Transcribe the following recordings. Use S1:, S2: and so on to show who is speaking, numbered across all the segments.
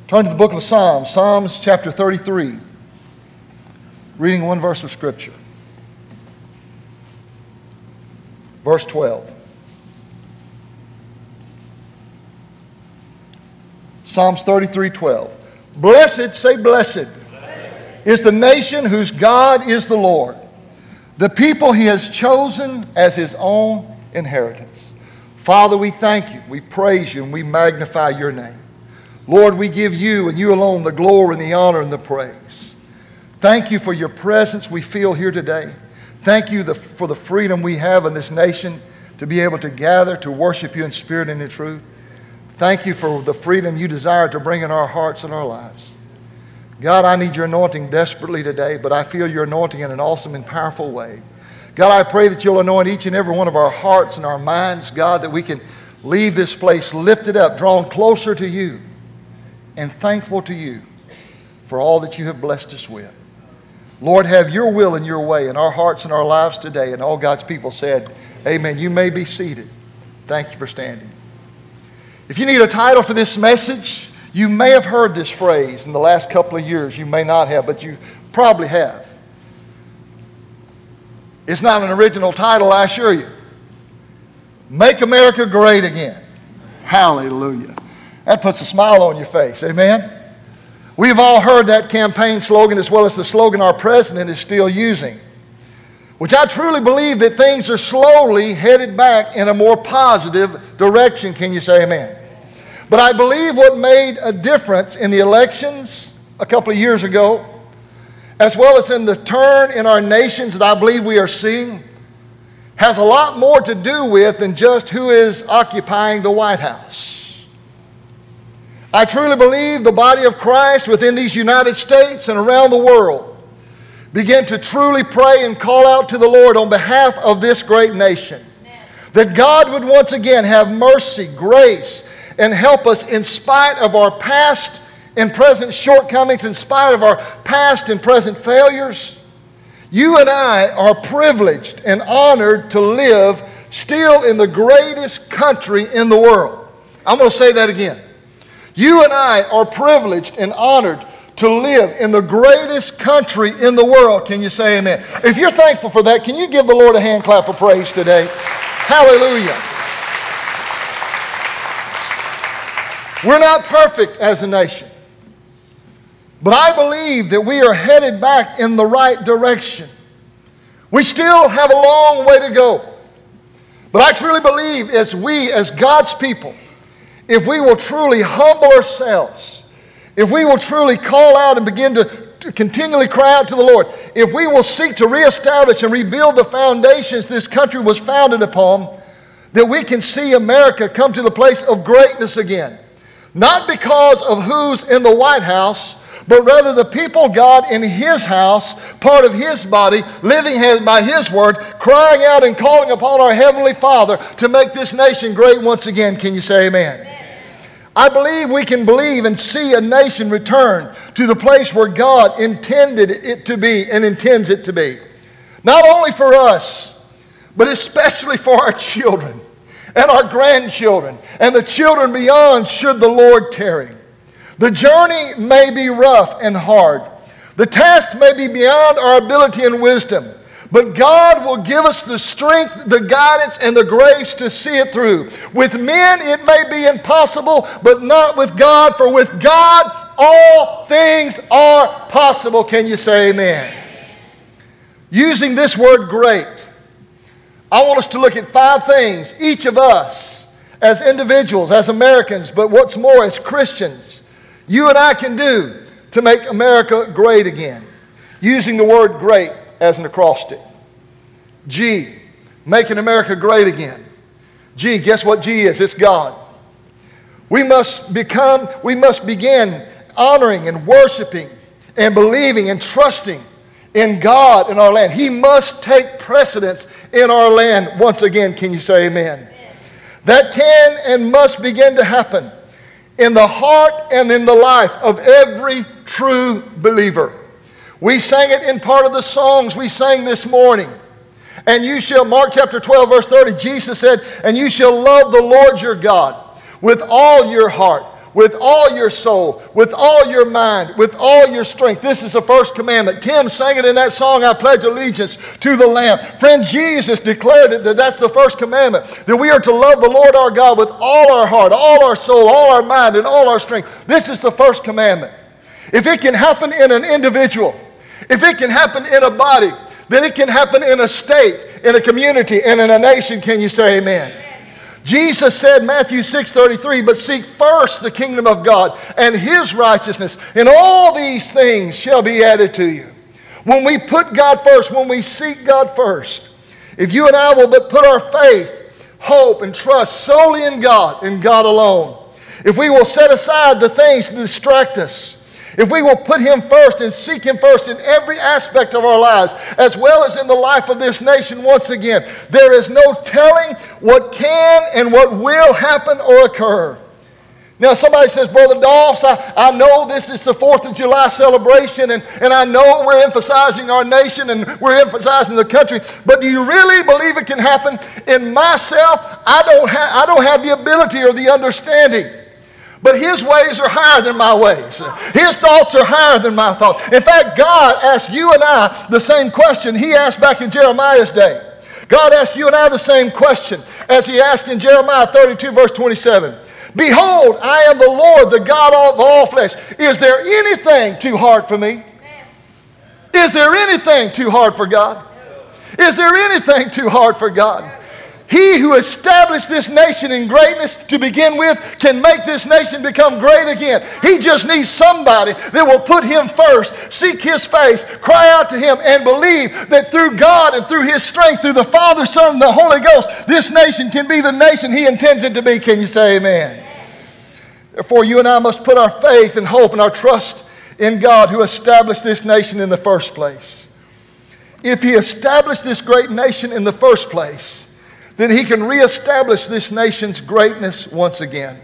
S1: Turn to the book of Psalms, Psalms chapter 33, reading one verse of Scripture. Verse 12. Psalms 33:12. Blessed, say blessed, is the nation whose God is the Lord, the people he has chosen as his own inheritance. Father, we thank you, we praise you, and we magnify your name. Lord, we give you and you alone the glory and the honor and the praise. Thank you for your presence we feel here today. Thank you for the freedom we have in this nation to be able to gather to worship you in spirit and in truth. Thank you for the freedom you desire to bring in our hearts and our lives. God, I need your anointing desperately today, but I feel your anointing in an awesome and powerful way. God, I pray that you'll anoint each and every one of our hearts and our minds, God, that we can leave this place lifted up, drawn closer to you, and thankful to you for all that you have blessed us with. Lord, have your will and your way in our hearts and our lives today. And all God's people said, amen. You may be seated. Thank you for standing. If you need a title for this message, you may have heard this phrase in the last couple of years. You may not have, but you probably have. It's not an original title, I assure you. Make America Great Again. Hallelujah. That puts a smile on your face. Amen? We've all heard that campaign slogan as well as the slogan our president is still using, which I truly believe that things are slowly headed back in a more positive direction. Can you say amen? But I believe what made a difference in the elections a couple of years ago, as well as in the turn in our nations that I believe we are seeing, has a lot more to do with than just who is occupying the White House. I truly believe the body of Christ within these United States and around the world begin to truly pray and call out to the Lord on behalf of this great nation. Amen. That God would once again have mercy, grace, and help us in spite of our past and present shortcomings, in spite of our past and present failures. You and I are privileged and honored to live still in the greatest country in the world. I'm going to say that again. You and I are privileged and honored to live in the greatest country in the world. Can you say amen? If you're thankful for that, can you give the Lord a hand clap of praise today? Hallelujah. We're not perfect as a nation, but I believe that we are headed back in the right direction. We still have a long way to go, but I truly believe as God's people, if we will truly humble ourselves, if we will truly call out and begin to continually cry out to the Lord, if we will seek to reestablish and rebuild the foundations this country was founded upon, that we can see America come to the place of greatness again. Not because of who's in the White House, but rather the people of God in His house, part of His body, living by His word, crying out and calling upon our Heavenly Father to make this nation great once again. Can you say amen? Amen. I believe we can believe and see a nation return to the place where God intended it to be and intends it to be. Not only for us, but especially for our children and our grandchildren and the children beyond should the Lord tarry. The journey may be rough and hard. The task may be beyond our ability and wisdom. But God will give us the strength, the guidance, and the grace to see it through. With men, it may be impossible, but not with God. For with God, all things are possible. Can you say amen? Using this word great, I want us to look at 5 things, each of us, as individuals, as Americans, but what's more, as Christians, you and I can do to make America great again. Using the word great as an acrostic. G, making America great again. G, guess what G is? It's God. We must begin honoring and worshiping and believing and trusting in God in our land. He must take precedence in our land once again. Can you say amen? Amen. That can and must begin to happen in the heart and in the life of every true believer. We sang it in part of the songs we sang this morning. And you shall, Mark chapter 12, verse 30, Jesus said, and you shall love the Lord your God with all your heart, with all your soul, with all your mind, with all your strength. This is the first commandment. Tim sang it in that song, I Pledge Allegiance to the Lamb. Friend, Jesus declared it that that's the first commandment, that we are to love the Lord our God with all our heart, all our soul, all our mind, and all our strength. This is the first commandment. If it can happen in an individual, if it can happen in a body, then it can happen in a state, in a community, and in a nation. Can you say amen? Jesus said, Matthew 6:33, but seek first the kingdom of God and his righteousness, and all these things shall be added to you. When we put God first, when we seek God first, if you and I will but put our faith, hope, and trust solely in God and God alone, if we will set aside the things that distract us, if we will put him first and seek him first in every aspect of our lives, as well as in the life of this nation once again, there is no telling what can and what will happen or occur. Now somebody says, Brother Doss, I know this is the 4th of July celebration, and I know we're emphasizing our nation and we're emphasizing the country, but do you really believe it can happen? In myself, I don't have the ability or the understanding. But his ways are higher than my ways. His thoughts are higher than my thoughts. In fact, God asked you and I the same question he asked back in Jeremiah's day. God asked you and I the same question as he asked in Jeremiah 32 verse 27. Behold, I am the Lord, the God of all flesh. Is there anything too hard for me? Is there anything too hard for God? Is there anything too hard for God? He who established this nation in greatness to begin with can make this nation become great again. He just needs somebody that will put him first, seek his face, cry out to him, and believe that through God and through his strength, through the Father, Son, and the Holy Ghost, this nation can be the nation he intends it to be. Can you say amen? Therefore, you and I must put our faith and hope and our trust in God who established this nation in the first place. If he established this great nation in the first place, then he can reestablish this nation's greatness once again.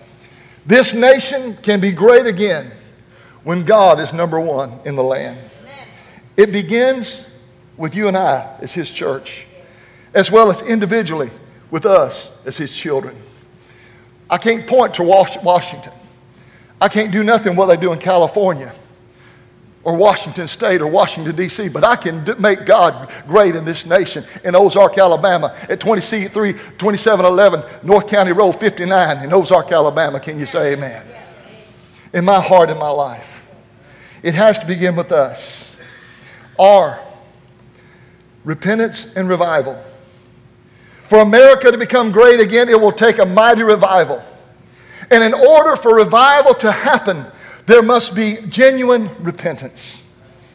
S1: This nation can be great again when God is number one in the land. Amen. It begins with you and I as his church, as well as individually with us as his children. I can't point to Washington. I can't do nothing what they do in California or Washington State or Washington, D.C., but I can make God great in this nation in Ozark, Alabama at 2711 North County Road 59 in Ozark, Alabama. Can you say amen? In my heart and my life. It has to begin with us. R, repentance and revival. For America to become great again, it will take a mighty revival. And in order for revival to happen, there must be genuine repentance.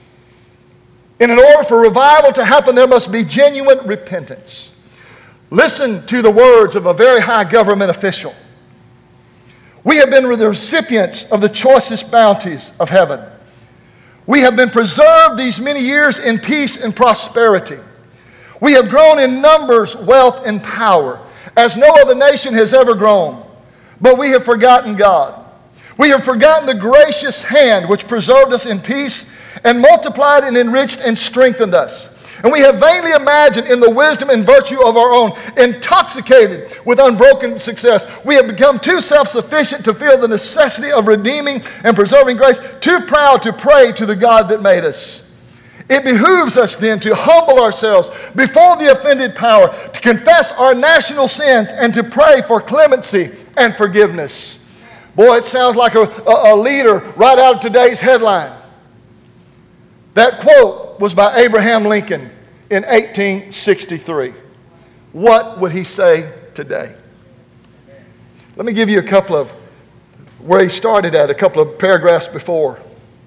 S1: And in order for revival to happen, there must be genuine repentance. Listen to the words of a very high government official. We have been the recipients of the choicest bounties of heaven. We have been preserved these many years in peace and prosperity. We have grown in numbers, wealth, and power, as no other nation has ever grown. But we have forgotten God. We have forgotten the gracious hand which preserved us in peace and multiplied and enriched and strengthened us. And we have vainly imagined in the wisdom and virtue of our own, intoxicated with unbroken success. We have become too self-sufficient to feel the necessity of redeeming and preserving grace, too proud to pray to the God that made us. It behooves us then to humble ourselves before the offended power, to confess our national sins, and to pray for clemency and forgiveness. Boy, it sounds like a leader right out of today's headline. That quote was by Abraham Lincoln in 1863. What would he say today? Let me give you a couple of where he started at, a couple of paragraphs before.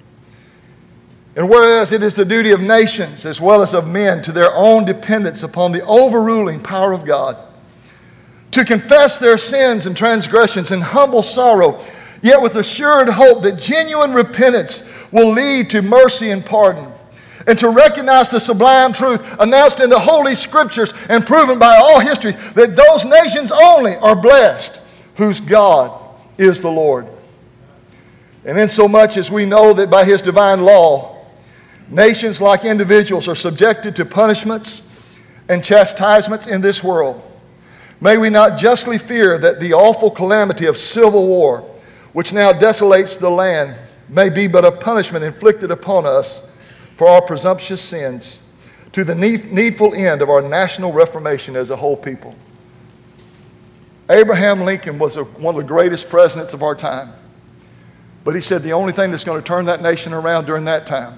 S1: And whereas it is the duty of nations as well as of men to their own dependence upon the overruling power of God, to confess their sins and transgressions in humble sorrow, yet with assured hope that genuine repentance will lead to mercy and pardon, and to recognize the sublime truth announced in the Holy Scriptures and proven by all history that those nations only are blessed whose God is the Lord. And insomuch as we know that by his divine law, nations like individuals are subjected to punishments and chastisements in this world, may we not justly fear that the awful calamity of civil war which now desolates the land, may be but a punishment inflicted upon us for our presumptuous sins, to the needful end of our national reformation as a whole people. Abraham Lincoln was one of the greatest presidents of our time. But he said the only thing that's going to turn that nation around during that time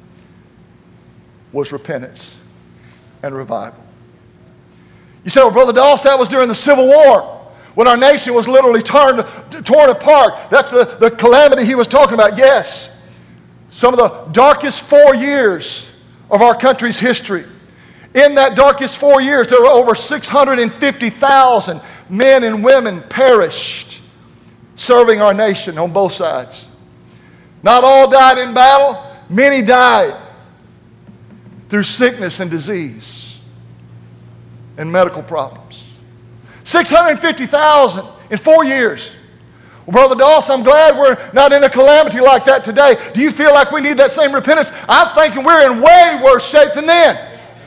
S1: was repentance and revival. You say, well, Brother Doss, that was during the Civil War, when our nation was literally torn apart. That's the calamity he was talking about. Yes, some of the darkest 4 years of our country's history. In that darkest 4 years, there were over 650,000 men and women perished serving our nation on both sides. Not all died in battle. Many died through sickness and disease and medical problems. 650,000 in 4 years. Well, Brother Doss, I'm glad we're not in a calamity like that today. Do you feel like we need that same repentance? I'm thinking we're in way worse shape than then.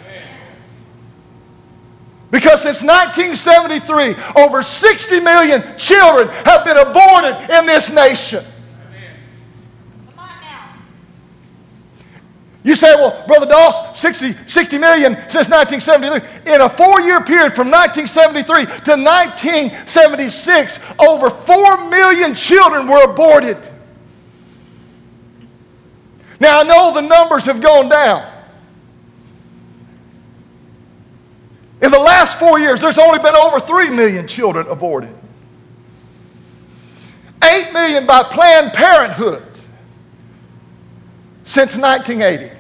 S1: Because since 1973, over 60 million children have been aborted in this nation. Come on now. You say, well, Brother Doss, 60 million since 1973. In a 4-year period from 1973 to 1976, over 4 million children were aborted. Now, I know the numbers have gone down. In the last 4 years, there's only been over 3 million children aborted. 8 million by Planned Parenthood since 1980.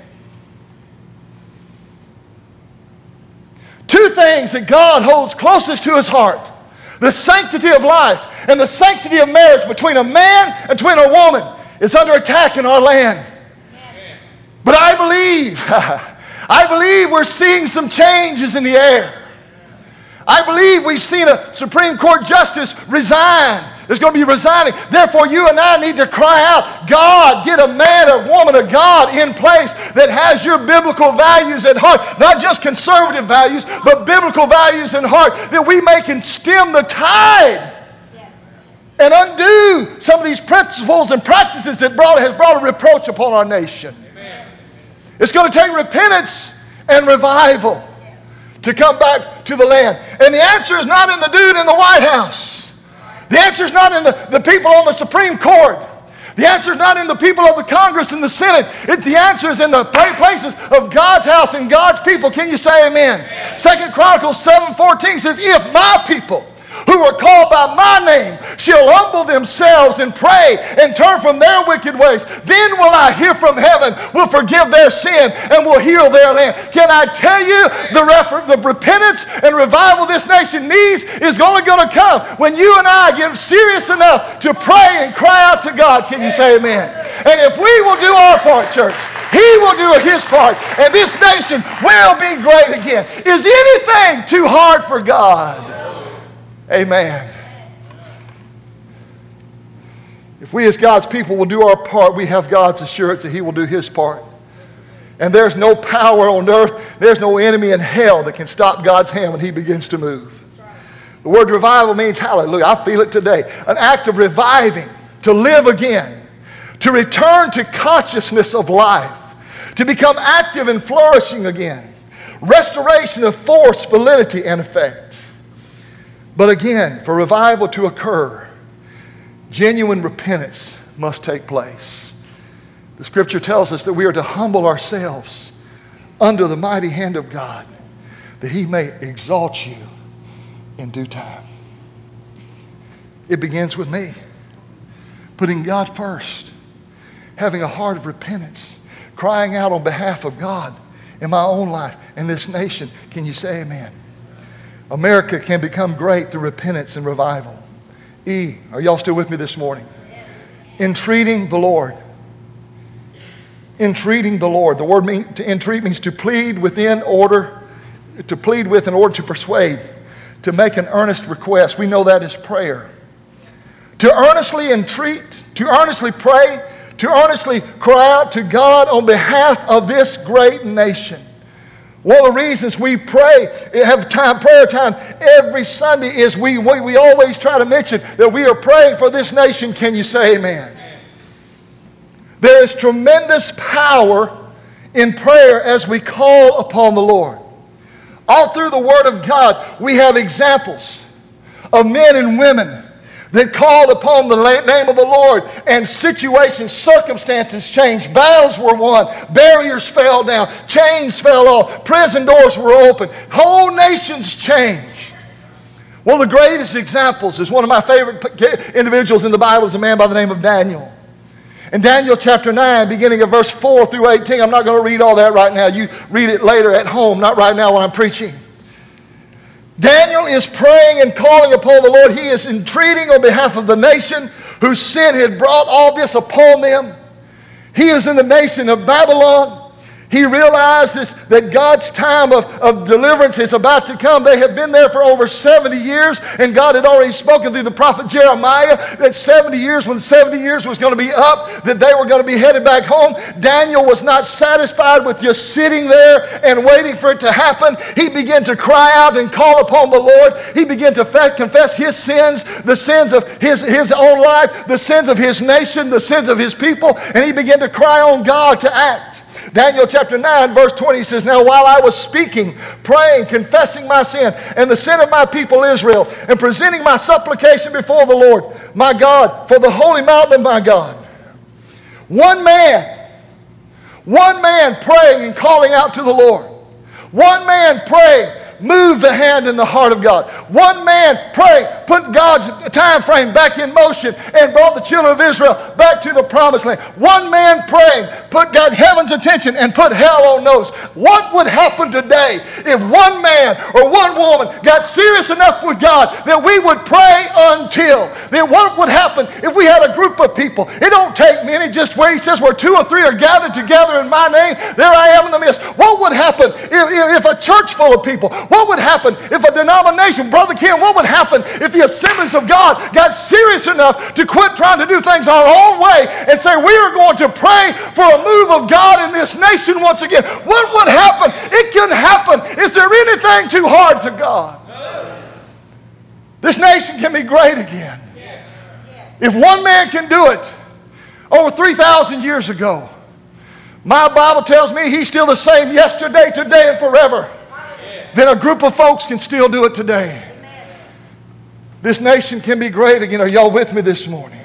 S1: Two things that God holds closest to his heart: the sanctity of life and the sanctity of marriage between a man and between a woman is under attack in our land. But I believe we're seeing some changes in the air. I believe we've seen a Supreme Court justice resign. There's going to be resigning. Therefore, you and I need to cry out, God, get a man or woman of God in place that has your biblical values at heart. Not just conservative values, but biblical values in heart, that we may can stem the tide and undo some of these principles and practices that has brought a reproach upon our nation. Amen. It's going to take repentance and revival to come back to the land. And the answer is not in the dude in the White House. The answer is not in the people on the Supreme Court. The answer is not in the people of the Congress and the Senate. The answer is in the places of God's house and God's people. Can you say amen? 2 Chronicles 7:14 says, if my people who are called by my name shall humble themselves and pray and turn from their wicked ways, then will I hear from heaven, will forgive their sin, and will heal their land. Can I tell you, the repentance and revival this nation needs is only going to come when you and I get serious enough to pray and cry out to God. Can you say amen? And if we will do our part, church, he will do his part, and this nation will be great again. Is anything too hard for God? Amen. If we as God's people will do our part, we have God's assurance that he will do his part. And there's no power on earth, there's no enemy in hell that can stop God's hand when he begins to move. The word revival means, hallelujah, I feel it today, an act of reviving, to live again, to return to consciousness of life, to become active and flourishing again, restoration of force, validity, and effect. But again, for revival to occur, genuine repentance must take place. The scripture tells us that we are to humble ourselves under the mighty hand of God, that he may exalt you in due time. It begins with me, putting God first, having a heart of repentance, crying out on behalf of God in my own life and this nation. Can you say amen? America can become great through repentance and revival. Are y'all still with me this morning? Entreating the Lord. Entreating the Lord. The word to entreat means to plead with in order to persuade, to make an earnest request. We know that is prayer. To earnestly entreat, to earnestly pray, to earnestly cry out to God on behalf of this great nation. One of the reasons we pray, have prayer time every Sunday is we always try to mention that we are praying for this nation. Can you say amen? There is tremendous power in prayer as we call upon the Lord. All through the Word of God, we have examples of men and women that called upon the name of the Lord, and situations, circumstances changed. Battles were won. Barriers fell down. Chains fell off. Prison doors were opened. Whole nations changed. One of the greatest examples is one of my favorite individuals in the Bible is a man by the name of Daniel. In Daniel chapter 9, beginning of verse 4 through 18, I'm not going to read all that right now. You read it later at home, not right now when I'm preaching. Daniel is praying and calling upon the Lord. He is entreating on behalf of the nation whose sin had brought all this upon them. He is in the nation of Babylon. He realizes that God's time of deliverance is about to come. They have been there for over 70 years, and God had already spoken through the prophet Jeremiah that 70 years, when 70 years was going to be up, that they were going to be headed back home. Daniel was not satisfied with just sitting there and waiting for it to happen. He began to cry out and call upon the Lord. He began to confess his sins, the sins of his own life, the sins of his nation, the sins of his people, and he began to cry on God to act. Daniel chapter 9, verse 20 says, "Now while I was speaking, praying, confessing my sin and the sin of my people Israel, and presenting my supplication before the Lord, my God, for the holy mountain of my God, one man praying and calling out to the Lord. One man praying moved the hand and the heart of God. One man praying, put God's time frame back in motion and brought the children of Israel back to the promised land. One man praying, put God heaven's attention and put hell on notice. What would happen today if one man or one woman got serious enough with God that we would pray until? Then what would happen if we had a group of people? It don't take many, just where he says where 2 or 3 are gathered together in my name, there I am in the midst. What would happen if a church full of people? What would happen if a denomination, Brother Ken, what would happen if the assemblies of God got serious enough to quit trying to do things our own way and say we are going to pray for a move of God in this nation once again? What would happen? It can happen. Is there anything too hard to God? This nation can be great again. If one man can do it over 3,000 years ago, my Bible tells me he's still the same yesterday, today, and forever. Then a group of folks can still do it today. This nation can be great again. Are y'all with me this morning?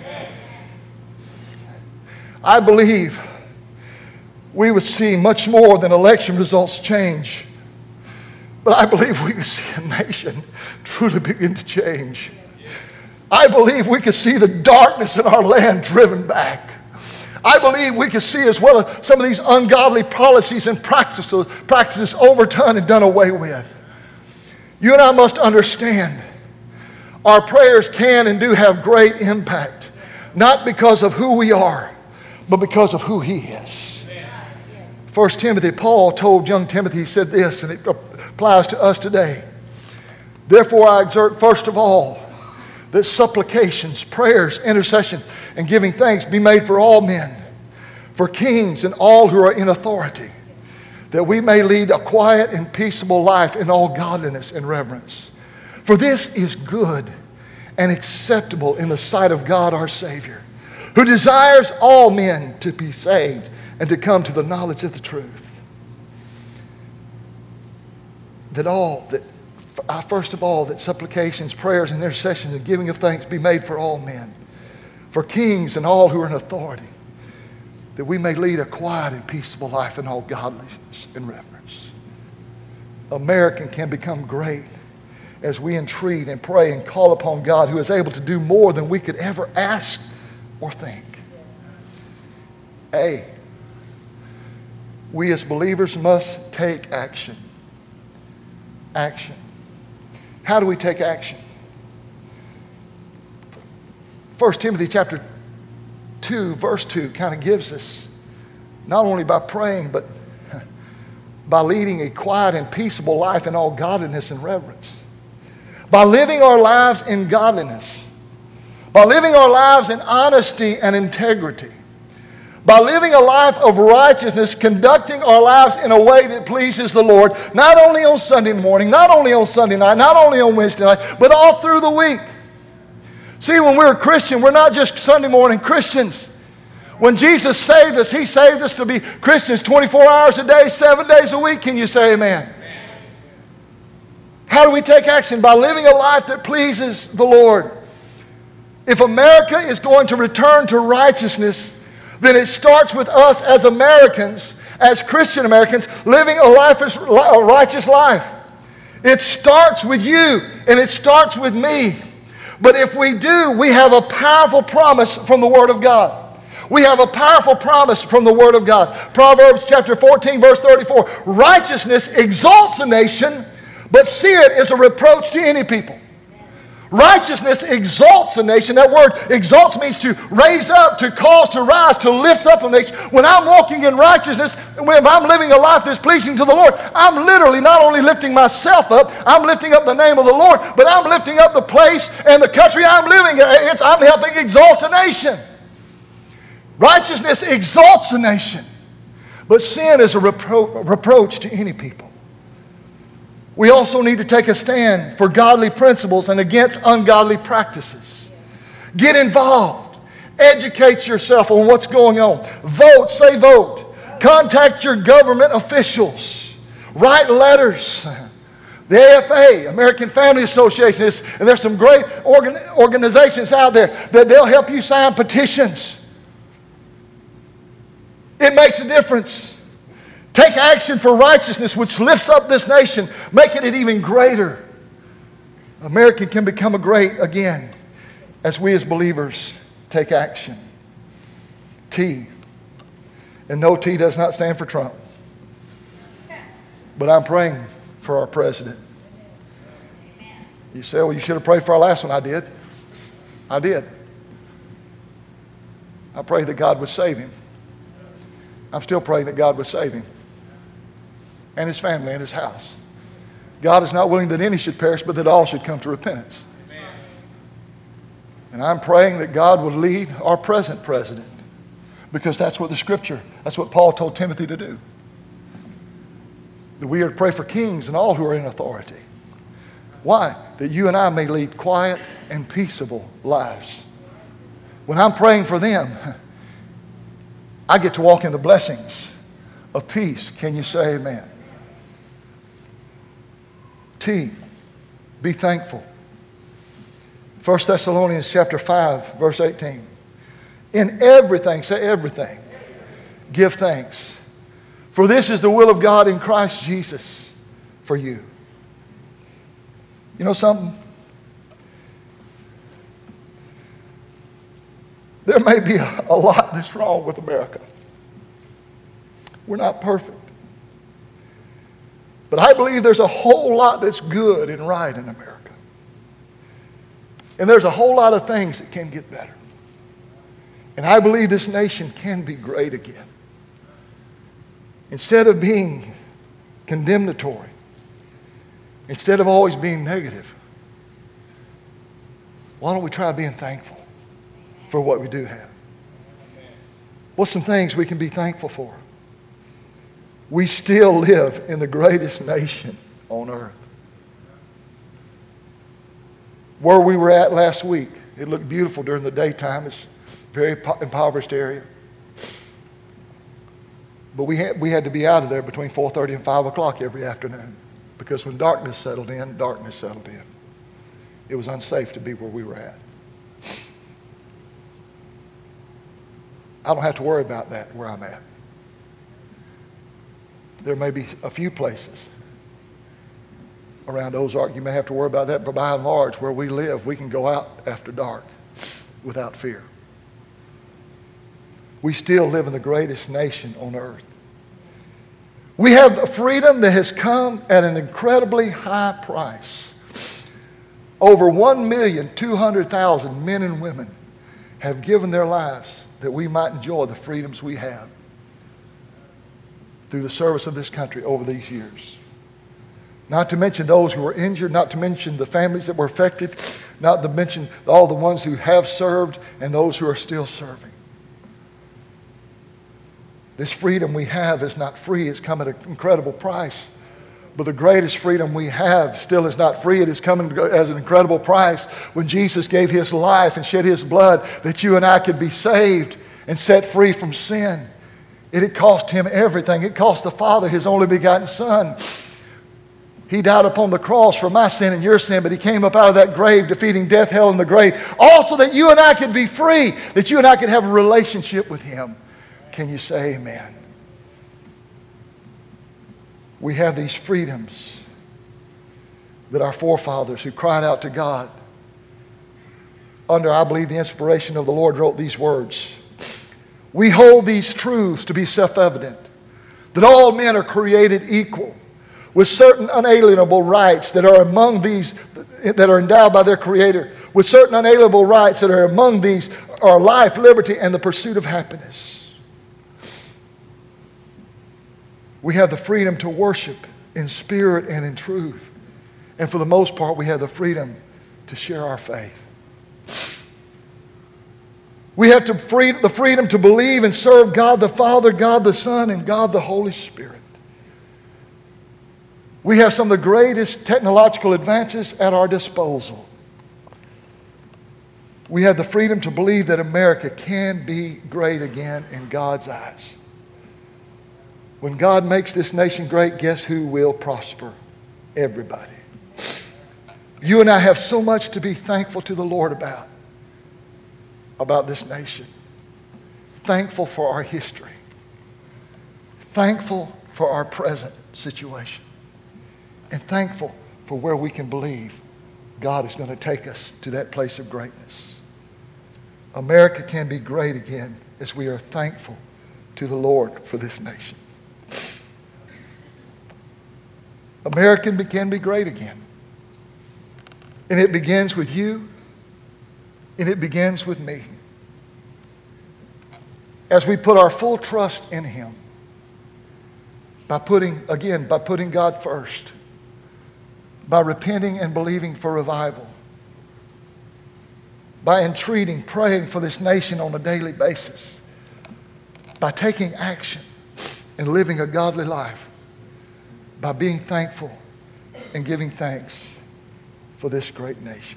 S1: I believe we would see much more than election results change. But I believe we would see a nation truly begin to change. I believe we could see the darkness in our land driven back. I believe we could see as well as some of these ungodly policies and practices overturned and done away with. You and I must understand our prayers can and do have great impact, not because of who we are, but because of who he is. 1 Timothy, Paul told young Timothy, he said this, and it applies to us today. Therefore I exhort first of all that supplications, prayers, intercession, and giving thanks be made for all men, for kings and all who are in authority, that we may lead a quiet and peaceable life in all godliness and reverence. For this is good and acceptable in the sight of God our Savior, who desires all men to be saved and to come to the knowledge of the truth. First of all, that supplications, prayers, and intercessions and giving of thanks be made for all men, for kings and all who are in authority, that we may lead a quiet and peaceable life in all godliness and reverence. America can become great as we entreat and pray and call upon God, who is able to do more than we could ever ask or think. A, we as believers must take action. Action. How do we take action? 1 Timothy chapter 2, verse 2 kind of gives us, not only by praying, but by leading a quiet and peaceable life in all godliness and reverence. By living our lives in godliness. By living our lives in honesty and integrity. By living a life of righteousness, conducting our lives in a way that pleases the Lord, not only on Sunday morning, not only on Sunday night, not only on Wednesday night, but all through the week. See, when we're a Christian, we're not just Sunday morning Christians. When Jesus saved us, He saved us to be Christians 24 hours a day, 7 days a week. Can you say amen? How do we take action? By living a life that pleases the Lord. If America is going to return to righteousness, then it starts with us as Americans, as Christian Americans, living a righteous life. It starts with you, and it starts with me. But if we do, we have a powerful promise from the Word of God. We have a powerful promise from the Word of God. Proverbs chapter 14, verse 34. Righteousness exalts a nation, but sin is a reproach to any people. Righteousness exalts a nation. That word exalts means to raise up, to cause to rise, to lift up a nation. When I'm walking in righteousness, when I'm living a life that's pleasing to the Lord, I'm literally not only lifting myself up, I'm lifting up the name of the Lord, but I'm lifting up the place and the country I'm living in. I'm helping exalt a nation. Righteousness exalts a nation, but sin is a reproach to any people. We also need to take a stand for godly principles and against ungodly practices. Get involved. Educate yourself on what's going on. Vote, say vote. Contact your government officials. Write letters. The AFA, American Family Association, and there's some great organizations out there that they'll help you sign petitions. It makes a difference. Take action for righteousness, which lifts up this nation, making it even greater. America can become great again as we as believers take action. T. And no, T does not stand for Trump. But I'm praying for our president. You say, well, you should have prayed for our last one. I did. I did. I prayed that God would save him. I'm still praying that God would save him and his family and his house. God is not willing that any should perish, but that all should come to repentance. Amen. And I'm praying that God would lead our present president, because that's what that's what Paul told Timothy to do. That we are to pray for kings and all who are in authority. Why? That you and I may lead quiet and peaceable lives. When I'm praying for them, I get to walk in the blessings of peace. Can you say amen? T, be thankful. 1 Thessalonians chapter 5, verse 18. In everything, say everything, give thanks. For this is the will of God in Christ Jesus for you. You know something? There may be a lot that's wrong with America. We're not perfect. But I believe there's a whole lot that's good and right in America. And there's a whole lot of things that can get better. And I believe this nation can be great again. Instead of being condemnatory, instead of always being negative, why don't we try being thankful for what we do have? What's some things we can be thankful for? We still live in the greatest nation on earth. Where we were at last week, it looked beautiful during the daytime. It's a very impoverished area. But we had to be out of there between 4:30 and 5 o'clock every afternoon, because when darkness settled in, darkness settled in. It was unsafe to be where we were at. I don't have to worry about that where I'm at. There may be a few places around Ozark you may have to worry about that, but by and large, where we live, we can go out after dark without fear. We still live in the greatest nation on earth. We have the freedom that has come at an incredibly high price. Over 1,200,000 men and women have given their lives that we might enjoy the freedoms we have through the service of this country over these years. Not to mention those who were injured, not to mention the families that were affected, not to mention all the ones who have served and those who are still serving. This freedom we have is not free. It's come at an incredible price. But the greatest freedom we have still is not free. It is coming as an incredible price when Jesus gave his life and shed his blood that you and I could be saved and set free from sin. It had cost him everything. It cost the Father his only begotten Son. He died upon the cross for my sin and your sin, but he came up out of that grave, defeating death, hell, and the grave, also that you and I could be free, that you and I could have a relationship with him. Can you say amen? We have these freedoms that our forefathers who cried out to God under, I believe, the inspiration of the Lord wrote these words. We hold these truths to be self-evident, that all men are created equal with certain unalienable rights that are among these, that are endowed by their Creator, with certain unalienable rights that are among these are life, liberty, and the pursuit of happiness. We have the freedom to worship in spirit and in truth. And for the most part, we have the freedom to share our faith. We have the freedom to believe and serve God the Father, God the Son, and God the Holy Spirit. We have some of the greatest technological advances at our disposal. We have the freedom to believe that America can be great again in God's eyes. When God makes this nation great, guess who will prosper? Everybody. You and I have so much to be thankful to the Lord about this nation. Thankful for our history. Thankful for our present situation. And thankful for where we can believe God is going to take us to that place of greatness. America can be great again as we are thankful to the Lord for this nation. America can be great again. And it begins with you, and it begins with me. As we put our full trust in him, by putting God first, by repenting and believing for revival, by entreating, praying for this nation on a daily basis, by taking action and living a godly life, by being thankful and giving thanks for this great nation.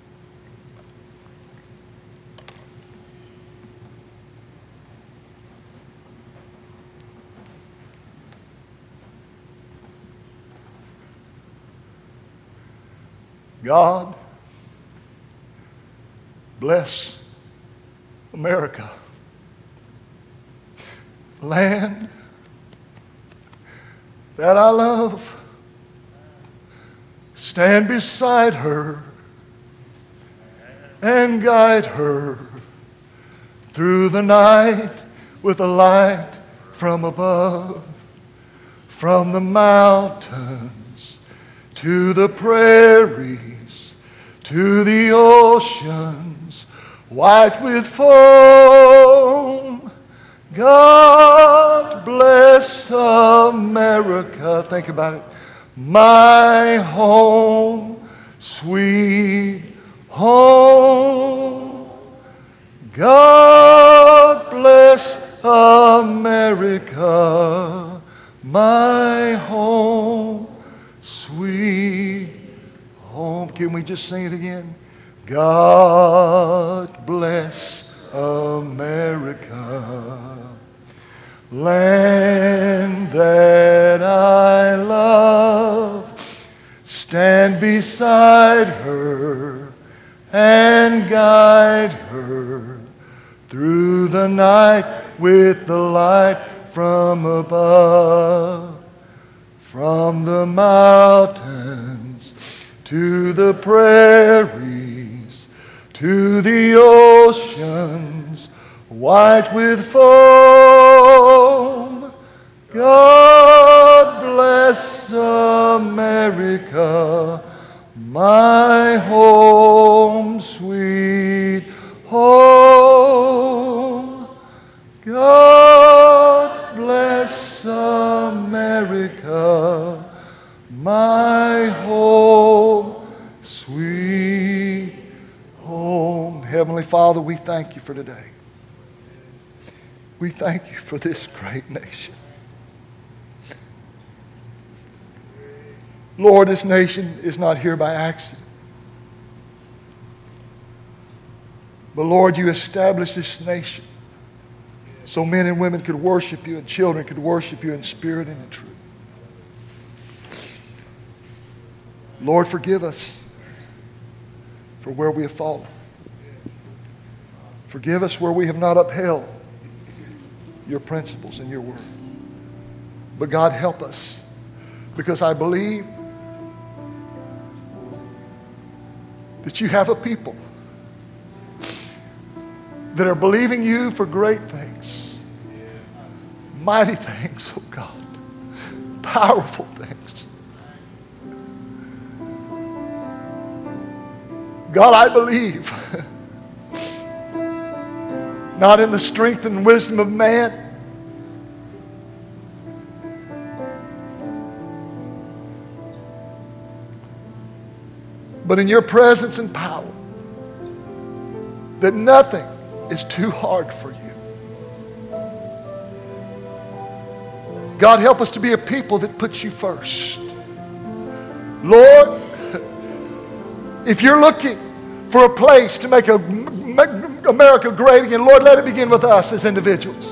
S1: God bless America, land that I love. Stand beside her and guide her through the night with a light from above, from the mountains to the prairies, to the oceans white with foam. God bless America. Think about it. My home, sweet home. God bless America. My home, sweet home. Can we just sing it again? God bless America, land that I love. Stand beside her and guide her through the night with the light from above, from the mountains to the prairies, to the oceans white with foam. God bless America, my home, sweet home. God bless America, my home, sweet home. Heavenly Father, we thank you for today. We thank you for this great nation. Lord, this nation is not here by accident. But Lord, you established this nation so men and women could worship you and children could worship you in spirit and in truth. Lord, forgive us for where we have fallen. Forgive us where we have not upheld your principles and your word. But God, help us, because I believe that you have a people that are believing you for great things, mighty things, oh God, powerful things. God, I believe not in the strength and wisdom of man, but in your presence and power, that nothing is too hard for you. God, help us to be a people that puts you first. Lord, if you're looking for a place to make America great again, Lord, let it begin with us as individuals.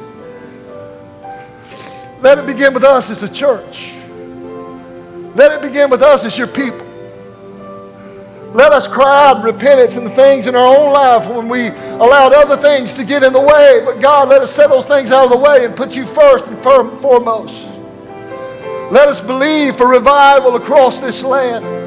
S1: Let it begin with us as a church. Let it begin with us as your people. Let us cry out repentance and the things in our own life when we allowed other things to get in the way. But God, let us set those things out of the way and put you first and foremost. Let us believe for revival across this land.